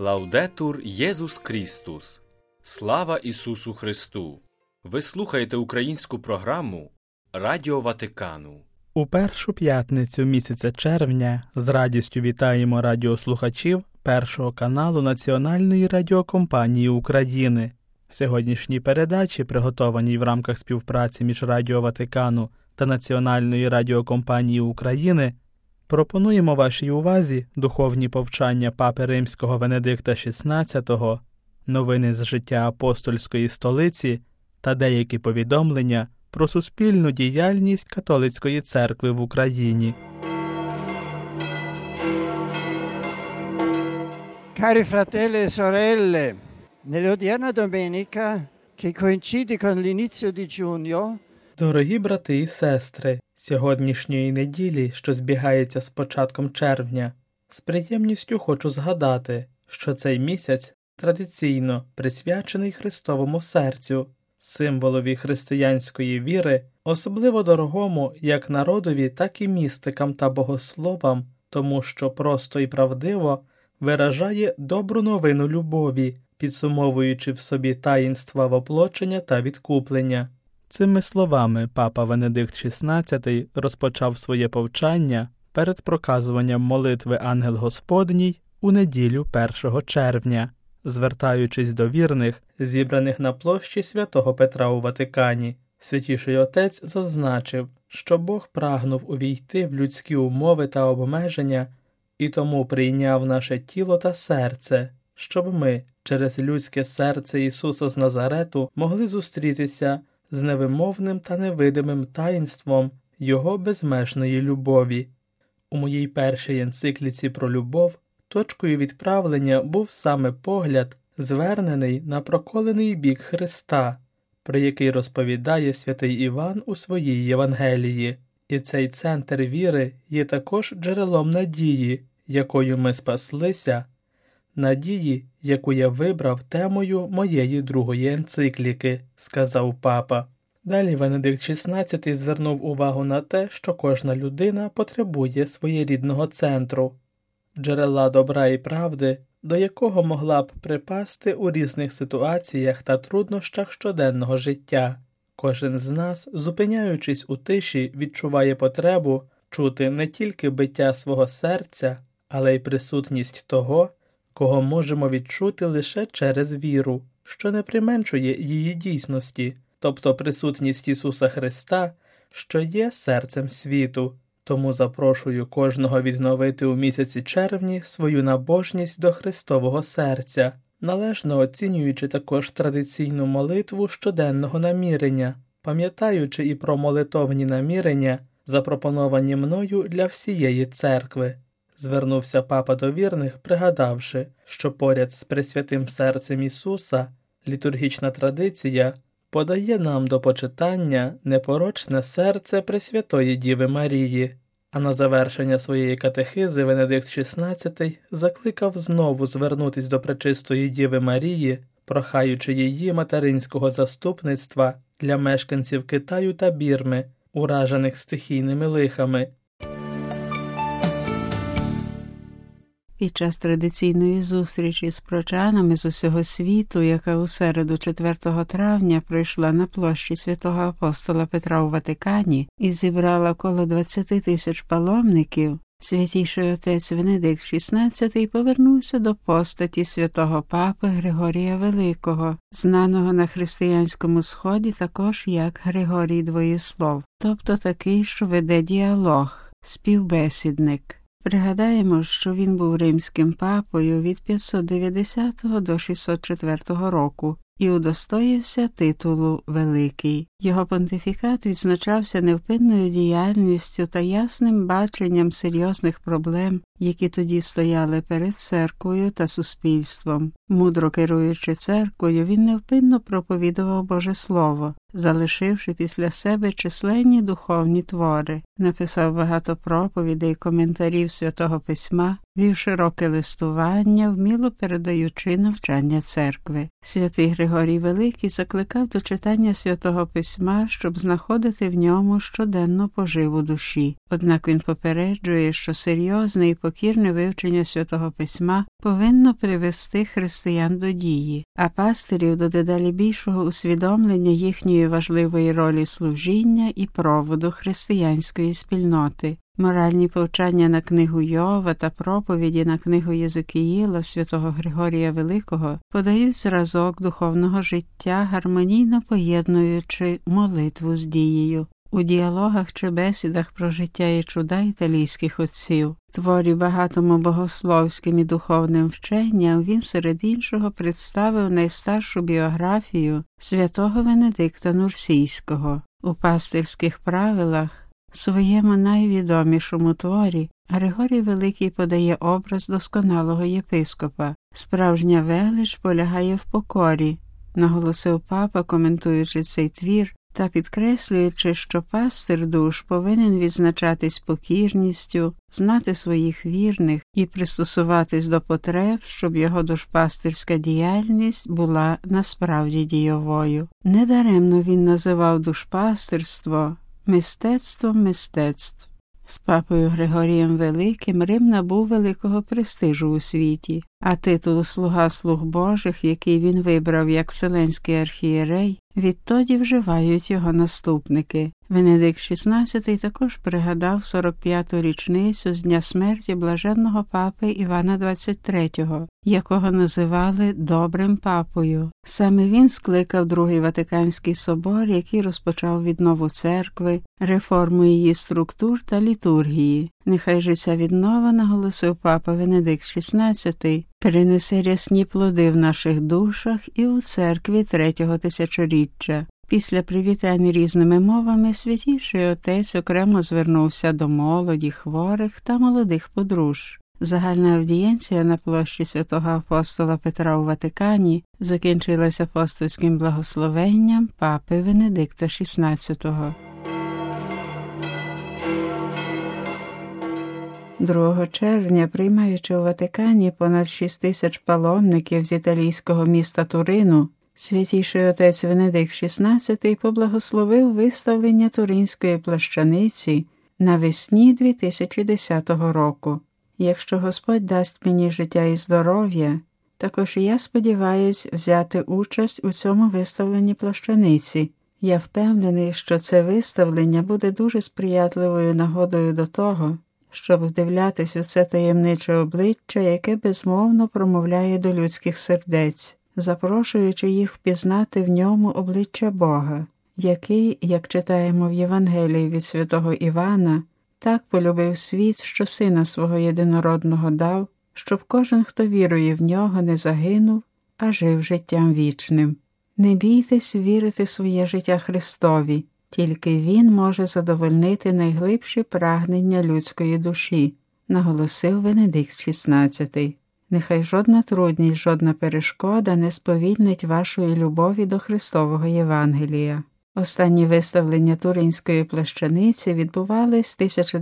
Лаудетур Єсус Крістус. Слава Ісусу Христу! Ви слухаєте українську програму Радіо Ватикану. У першу п'ятницю місяця червня з радістю вітаємо радіослухачів Першого каналу Національної радіокомпанії України. В сьогоднішній передачі, приготованій в рамках співпраці між Радіо Ватикану та Національної радіокомпанії України, пропонуємо вашій увазі духовні повчання Папи Римського Венедикта XVI, новини з життя апостольської столиці та деякі повідомлення про суспільну діяльність католицької церкви в Україні. Cari fratelli e sorelle, nell'odierna domenica, che coincide con l'inizio di giugno, Дорогі брати і сестри, сьогоднішньої неділі, що збігається з початком червня, з приємністю хочу згадати, що цей місяць традиційно присвячений Христовому серцю, символові християнської віри, особливо дорогому як народові, так і містикам та богословам, тому що просто і правдиво виражає добру новину любові, підсумовуючи в собі таїнства воплочення та відкуплення. Цими словами папа Венедикт XVI розпочав своє повчання перед проказуванням молитви «Ангел Господній» у неділю 1 червня, звертаючись до вірних, зібраних на площі Святого Петра у Ватикані. Святіший Отець зазначив, що Бог прагнув увійти в людські умови та обмеження і тому прийняв наше тіло та серце, щоб ми через людське серце Ісуса з Назарету могли зустрітися з невимовним та невидимим таїнством Його безмежної любові. У моїй першій енцикліці про любов точкою відправлення був саме погляд, звернений на проколений бік Христа, про який розповідає святий Іван у своїй Євангелії. І цей центр віри є також джерелом надії, якою ми спаслися, надії, яку я вибрав темою моєї другої енцикліки, сказав папа. Далі Венедикт XVI звернув увагу на те, що кожна людина потребує своєрідного центру, джерела добра і правди, до якого могла б припасти у різних ситуаціях та труднощах щоденного життя. Кожен з нас, зупиняючись у тиші, відчуває потребу чути не тільки биття свого серця, але й присутність того, кого можемо відчути лише через віру, що не применшує її дійсності, тобто присутність Ісуса Христа, що є серцем світу. Тому запрошую кожного відновити у місяці червні свою набожність до Христового серця, належно оцінюючи також традиційну молитву щоденного намірення, пам'ятаючи і про молитовні намірення, запропоновані мною для всієї церкви. Звернувся папа до вірних, пригадавши, що поряд з Пресвятим серцем Ісуса літургічна традиція подає нам до почитання непорочне серце Пресвятої Діви Марії, а на завершення своєї катехизи Венедикт XVI закликав знову звернутись до Пречистої Діви Марії, прохаючи її материнського заступництва для мешканців Китаю та Бірми, уражених стихійними лихами. Під час традиційної зустрічі з прочанами з усього світу, яка у середу 4 травня пройшла на площі святого апостола Петра у Ватикані і зібрала коло 20 тисяч паломників, святіший отець Венедикт XVI повернувся до постаті святого папи Григорія Великого, знаного на християнському сході також як Григорій Двоєслов, тобто такий, що веде діалог, співбесідник. Пригадаємо, що він був римським папою від 590 до 604 року і удостоївся титулу «Великий». Його понтифікат відзначався невпинною діяльністю та ясним баченням серйозних проблем, які тоді стояли перед церквою та суспільством. Мудро керуючи церквою, він невпинно проповідував Боже Слово, залишивши після себе численні духовні твори. Написав багато проповідей, коментарів Святого Письма, вів широке листування, вміло передаючи навчання церкви. Святий Григорій Великий закликав до читання Святого Письма, щоб знаходити в ньому щоденну поживу душі. Однак він попереджує, що серйозне і покірне вивчення Святого Письма повинно привести християн до дії, а пастирів до дедалі більшого усвідомлення їхньої важливої ролі служіння і проводу християнської спільноти. Моральні повчання на книгу Йова та проповіді на книгу Єзекіїла святого Григорія Великого подають зразок духовного життя, гармонійно поєднуючи молитву з дією. У діалогах чи бесідах про життя і чуда італійських отців, творі багатому богословським і духовним вченням, він серед іншого представив найстаршу біографію святого Венедикта Нурсійського. У пастирських правилах, своєму найвідомішому творі, Григорій Великий подає образ досконалого єпископа. Справжня велич полягає в покорі, наголосив папа, коментуючи цей твір, та підкреслюючи, що пастир душ повинен відзначатись покірністю, знати своїх вірних і пристосуватись до потреб, щоб його душпастирська діяльність була насправді дійовою. Недаремно він називав душпастирство мистецтвом мистецтв. З папою Григорієм Великим Рим набув великого престижу у світі, а титул «Слуга слуг Божих», який він вибрав як Вселенський архієрей, відтоді вживають його наступники. Венедикт XVI також пригадав 45-ту річницю з дня смерті блаженного папи Івана XXIII, якого називали «добрим папою». Саме він скликав Другий Ватиканський собор, який розпочав віднову церкви, реформу її структур та літургії. Нехай же ця віднова, наголосив папа Венедикт XVI, принесе рясні плоди в наших душах і у церкві третього тисячоріччя. Після привітань різними мовами святіший отець окремо звернувся до молоді, хворих та молодих подружжя. Загальна аудієнція на площі святого апостола Петра у Ватикані закінчилася апостольським благословенням папи Венедикта XVI. 2 червня, приймаючи у Ватикані понад 6 тисяч паломників з італійського міста Турину, святійший отець Венедикт XVI поблагословив виставлення Туринської плащаниці навесні 2010 року. Якщо Господь дасть мені життя і здоров'я, також і я сподіваюсь взяти участь у цьому виставленні плащаниці. Я впевнений, що це виставлення буде дуже сприятливою нагодою до того, щоб вдивлятись у це таємниче обличчя, яке безмовно промовляє до людських сердець, запрошуючи їх впізнати в ньому обличчя Бога, який, як читаємо в Євангелії від святого Івана, так полюбив світ, що Сина свого єдинородного дав, щоб кожен, хто вірує в нього, не загинув, а жив життям вічним. Не бійтесь вірити своє життя Христові, тільки Він може задовольнити найглибші прагнення людської душі, наголосив Венедикт XVI. Нехай жодна трудність, жодна перешкода не сповільнить вашої любові до Христового Євангелія. Останні виставлення Туринської плащаниці відбувались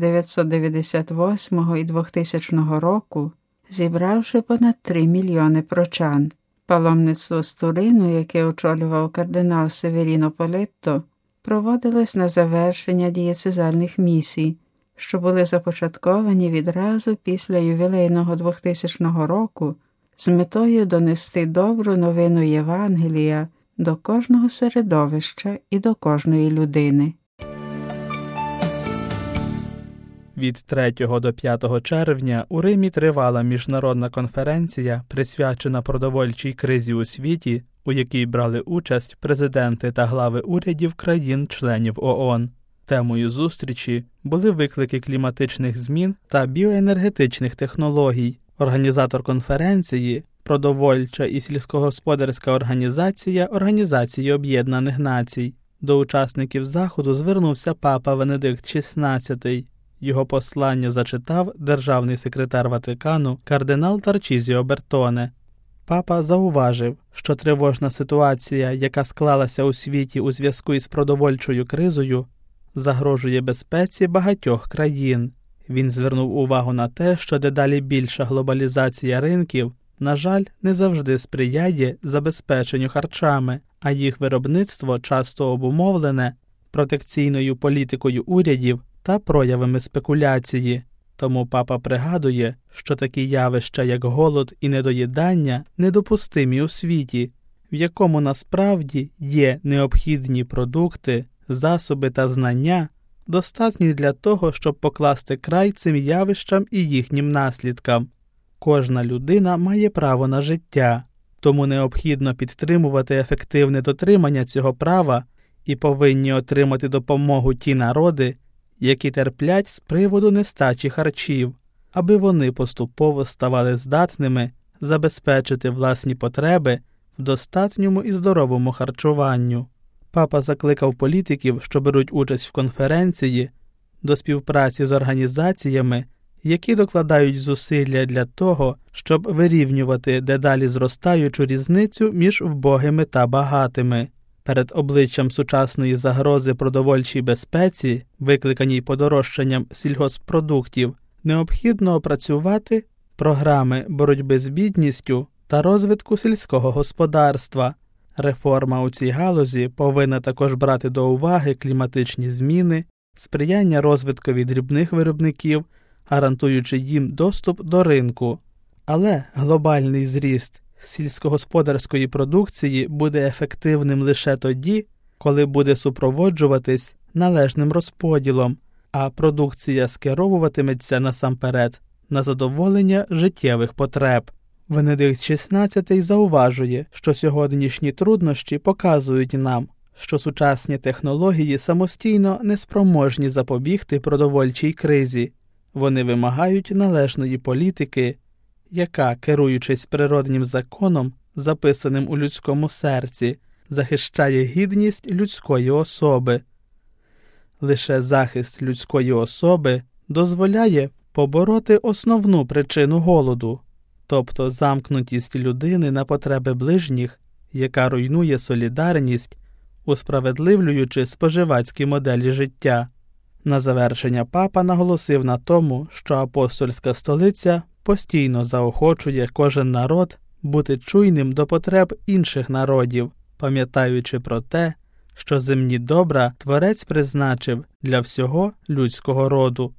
1998 і 2000 року, зібравши понад 3 мільйони прочан. Паломництво з Турину, яке очолював кардинал Северіно Полетто, проводилось на завершення дієцезальних місій, що були започатковані відразу після ювілейного 2000 року з метою донести добру новину Євангелія до кожного середовища і до кожної людини. Від 3 до 5 червня у Римі тривала міжнародна конференція, присвячена продовольчій кризі у світі, у якій брали участь президенти та глави урядів країн-членів ООН. Темою зустрічі були виклики кліматичних змін та біоенергетичних технологій. Організатор конференції – продовольча і сільськогосподарська організація Організації Об'єднаних Націй. До учасників заходу звернувся папа Венедикт XVI. Його послання зачитав державний секретар Ватикану кардинал Тарчізіо Бертоне. Папа зауважив, що тривожна ситуація, яка склалася у світі у зв'язку із продовольчою кризою, загрожує безпеці багатьох країн. Він звернув увагу на те, що дедалі більша глобалізація ринків, на жаль, не завжди сприяє забезпеченню харчами, а їх виробництво часто обумовлене протекційною політикою урядів та проявами спекуляції. Тому папа пригадує, що такі явища, як голод і недоїдання, недопустимі у світі, в якому насправді є необхідні продукти, засоби та знання, достатні для того, щоб покласти край цим явищам і їхнім наслідкам. Кожна людина має право на життя, тому необхідно підтримувати ефективне дотримання цього права і повинні отримати допомогу ті народи, які терплять з приводу нестачі харчів, аби вони поступово ставали здатними забезпечити власні потреби в достатньому і здоровому харчуванню. Папа закликав політиків, що беруть участь в конференції, до співпраці з організаціями, які докладають зусилля для того, щоб вирівнювати дедалі зростаючу різницю між вбогими та багатими. Перед обличчям сучасної загрози продовольчій безпеці, викликаній подорожчанням сільгосппродуктів, необхідно опрацювати програми боротьби з бідністю та розвитку сільського господарства. Реформа у цій галузі повинна також брати до уваги кліматичні зміни, сприяння розвиткові дрібних виробників, гарантуючи їм доступ до ринку. Але глобальний зріст сільськогосподарської продукції буде ефективним лише тоді, коли буде супроводжуватись належним розподілом, а продукція скеровуватиметься насамперед на задоволення життєвих потреб. Венедикт XVI зауважує, що сьогоднішні труднощі показують нам, що сучасні технології самостійно не спроможні запобігти продовольчій кризі. Вони вимагають належної політики, яка, керуючись природнім законом, записаним у людському серці, захищає гідність людської особи. Лише захист людської особи дозволяє побороти основну причину голоду, тобто замкнутість людини на потреби ближніх, яка руйнує солідарність, усправедливлюючи споживацькі моделі життя. На завершення папа наголосив на тому, що апостольська столиця постійно заохочує кожен народ бути чуйним до потреб інших народів, пам'ятаючи про те, що земні добра Творець призначив для всього людського роду.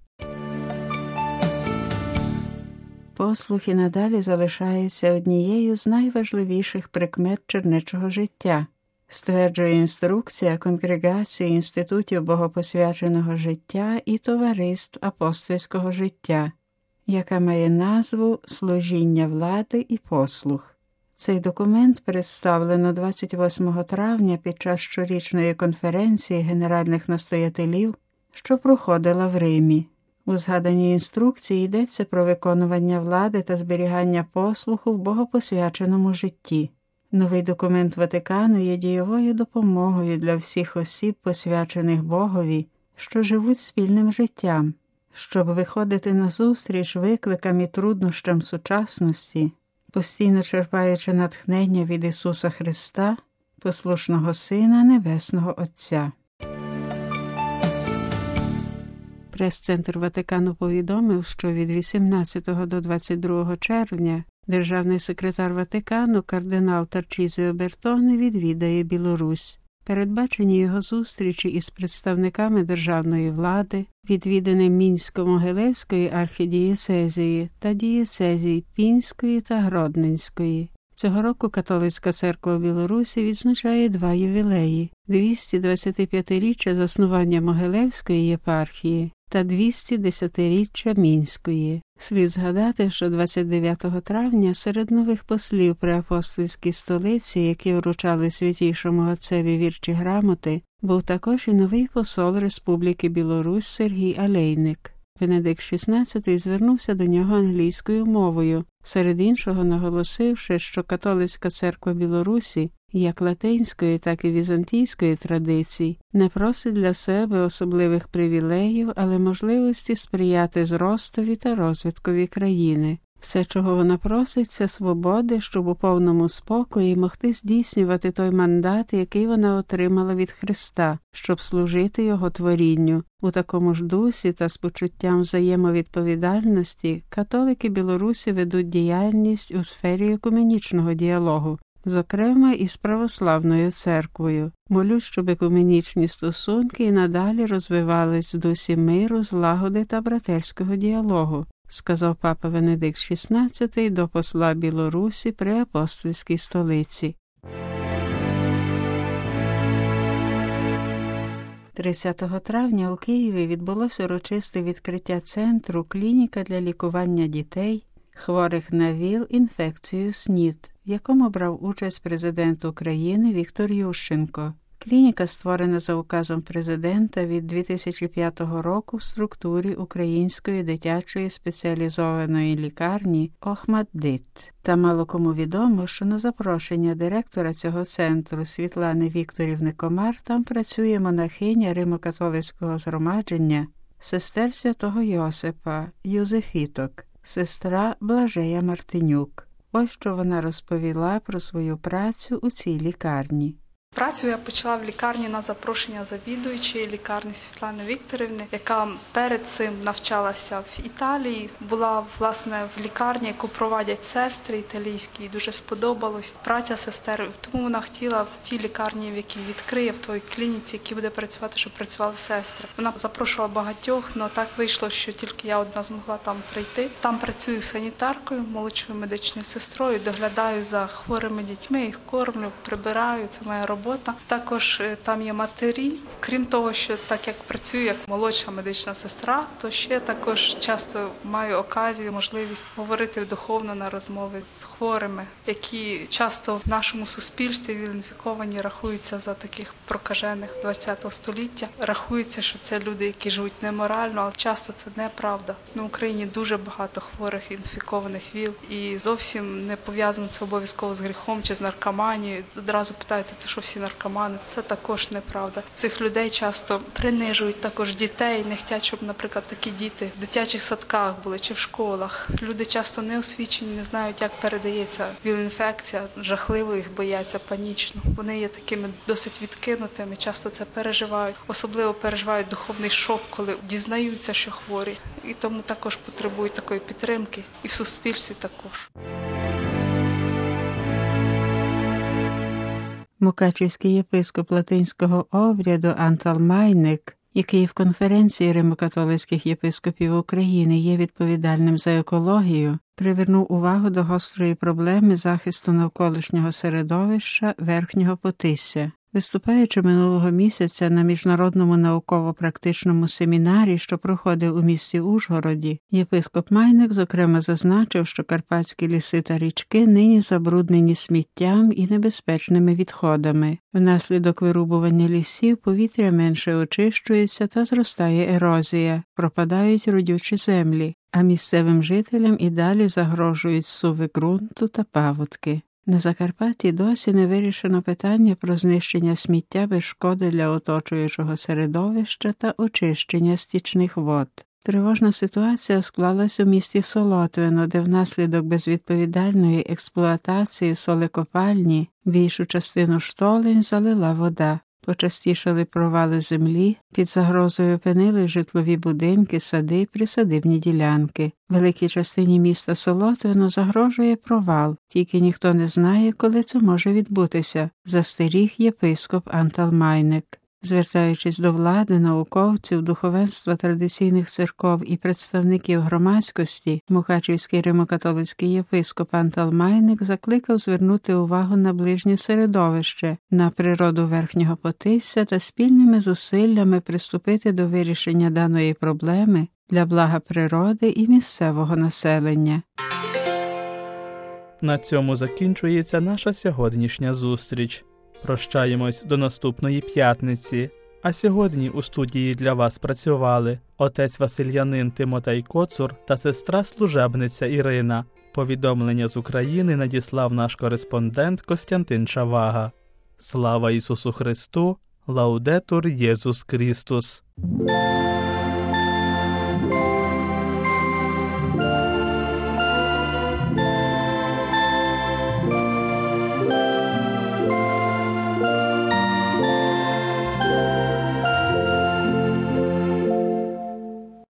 Послух і надалі залишається однією з найважливіших прикмет чернечого життя, стверджує інструкція Конгрегації інститутів богопосвяченого життя і товариств апостольського життя, яка має назву «Служіння влади і послух». Цей документ представлено 28 травня під час щорічної конференції генеральних настоятелів, що проходила в Римі. У згаданій інструкції йдеться про виконування влади та зберігання послуху в богопосвяченому житті. Новий документ Ватикану є дієвою допомогою для всіх осіб, посвячених Богові, що живуть спільним життям, щоб виходити назустріч викликам і труднощам сучасності, постійно черпаючи натхнення від Ісуса Христа, послушного Сина Небесного Отця. Прес-центр Ватикану повідомив, що від 18 до 22 червня державний секретар Ватикану кардинал Тарчізіо Бертоне відвідає Білорусь. Передбачені його зустрічі із представниками державної влади, відвідані Мінсько-Могилевської архідієцезії та дієцезій Пінської та Гродненської. Цього року католицька церква в Білорусі відзначає два ювілеї – 225-річчя заснування Могилевської єпархії та 210-річчя Мінської. Слід згадати, що 29 травня серед нових послів при апостольській столиці, які вручали святійшому отцеві вірчі грамоти, був також і новий посол Республіки Білорусь Сергій Алейник. Венедикт XVI звернувся до нього англійською мовою, серед іншого наголосивши, що католицька церква Білорусі, як латинської, так і візантійської традицій, не просить для себе особливих привілеїв, але можливості сприяти зростові та розвиткові країни. Все, чого вона просить, це свободи, щоб у повному спокої могти здійснювати той мандат, який вона отримала від Христа, щоб служити Його творінню. У такому ж дусі та з почуттям взаємовідповідальності католики Білорусі ведуть діяльність у сфері екуменічного діалогу, зокрема із православною церквою. Молюсь, щоб екуменічні стосунки і надалі розвивались в дусі миру, злагоди та братерського діалогу, сказав папа Венедикт XVI до посла Білорусі при апостольській столиці. 30 травня у Києві відбулося урочисте відкриття центру «Клініка для лікування дітей, хворих на ВІЛ-інфекцію СНІД», в якому брав участь президент України Віктор Ющенко. Клініка створена за указом президента від 2005 року в структурі Української дитячої спеціалізованої лікарні «ОХМАТДИТ». Та мало кому відомо, що на запрошення директора цього центру Світлани Вікторівни Комар там працює монахиня Римо-католицького згромадження, сестер святого Йосипа, Юзефіток, сестра Блажея Мартинюк. Ось що вона розповіла про свою працю у цій лікарні. Працю я почала в лікарні на запрошення завідуючої лікарні Світлани Вікторівни, яка перед цим навчалася в Італії. Була, власне, в лікарні, яку проводять сестри італійські, і дуже сподобалась праця сестер. Тому вона хотіла в тій лікарні, в якій відкриє, в той клініці, якій буде працювати, щоб працювали сестри. Вона запрошувала багатьох, але так вийшло, що тільки я одна змогла там прийти. Там працюю санітаркою, молодшою медичною сестрою, доглядаю за хворими дітьми, їх кормлю, прибираю, це моя робота. Також там є матері. Крім того, що так як працюю як молодша медична сестра, то ще також часто маю оказію, можливість говорити духовно на розмови з хворими, які часто в нашому суспільстві ВІЛ-інфіковані рахуються за таких прокажених ХХ століття. Рахується, що це люди, які живуть неморально, але часто це неправда. На Україні дуже багато хворих інфікованих ВІЛ і зовсім не пов'язано це обов'язково з гріхом чи з наркоманією. Одразу питаєте, це що всі наркомани? Це також неправда. Цих людей часто принижують, також дітей, не хочуть, щоб, наприклад, такі діти в дитячих садках були чи в школах. Люди часто не освічені, не знають, як передається ВІЛ-інфекція, жахливо їх бояться, панічно. Вони є такими досить відкинутими, часто це переживають. Особливо переживають духовний шок, коли дізнаються, що хворі. І тому також потребують такої підтримки. І в суспільстві також. Мукачівський єпископ латинського обряду Антал Майник, який в конференції Римо-католицьких єпископів України є відповідальним за екологію, привернув увагу до гострої проблеми захисту навколишнього середовища Верхнього Потисся. Виступаючи минулого місяця на міжнародному науково-практичному семінарі, що проходив у місті Ужгороді, єпископ Майник, зокрема, зазначив, що карпатські ліси та річки нині забруднені сміттям і небезпечними відходами. Внаслідок вирубування лісів повітря менше очищується та зростає ерозія, пропадають родючі землі, а місцевим жителям і далі загрожують зсуви ґрунту та паводки. На Закарпатті досі не вирішено питання про знищення сміття без шкоди для оточуючого середовища та очищення стічних вод. Тривожна ситуація склалась у місті Солотвино, де внаслідок безвідповідальної експлуатації солекопальні більшу частину штолень залила вода. Почастішали провали землі, під загрозою опинились житлові будинки, сади, присадибні ділянки. Великій частині міста Солотвино загрожує провал, тільки ніхто не знає, коли це може відбутися, застеріг єпископ Антал Майник. Звертаючись до влади, науковців, духовенства традиційних церков і представників громадськості, Мукачівський Римо-католицький єпископ Антал Майник закликав звернути увагу на ближнє середовище, на природу Верхнього Потисся та спільними зусиллями приступити до вирішення даної проблеми для блага природи і місцевого населення. На цьому закінчується наша сьогоднішня зустріч. Прощаємось до наступної п'ятниці. А сьогодні у студії для вас працювали отець Васильянин Тимотей Коцур та сестра-служебниця Ірина. Повідомлення з України надіслав наш кореспондент Костянтин Чавага. Слава Ісусу Христу! Лаудетур Єсус Христос!